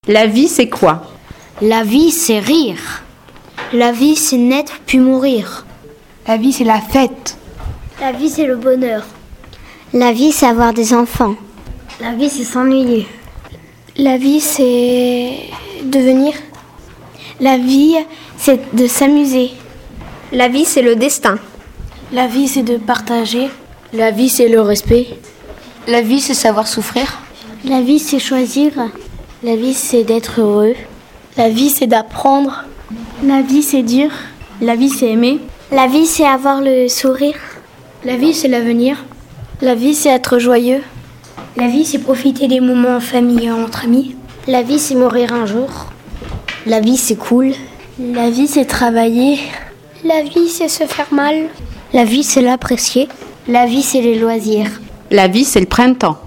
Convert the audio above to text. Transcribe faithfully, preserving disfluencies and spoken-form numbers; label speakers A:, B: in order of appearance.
A: La vie, c'est quoi?
B: La vie, c'est rire.
C: La vie, c'est naître puis mourir.
D: La vie, c'est la fête.
E: La vie, c'est le bonheur.
F: La vie, c'est avoir des enfants.
C: La vie, c'est s'ennuyer.
G: La vie, c'est devenir. La vie, c'est de s'amuser.
H: La vie, c'est le destin.
G: La vie, c'est de partager.
B: La vie, c'est le respect.
I: La vie, c'est savoir souffrir.
F: La vie, c'est choisir.
B: La vie, c'est d'être heureux.
G: La vie, c'est d'apprendre.
C: La vie, c'est dur. La vie, c'est aimer.
F: La vie, c'est avoir le sourire.
C: La vie, c'est l'avenir.
G: La vie, c'est être joyeux.
C: La vie, c'est profiter des moments en famille et entre amis.
B: La vie, c'est mourir un jour. La vie, c'est cool.
G: La vie, c'est travailler.
E: La vie, c'est se faire mal.
B: La vie, c'est l'apprécier.
F: La vie, c'est les loisirs.
A: La vie, c'est le printemps.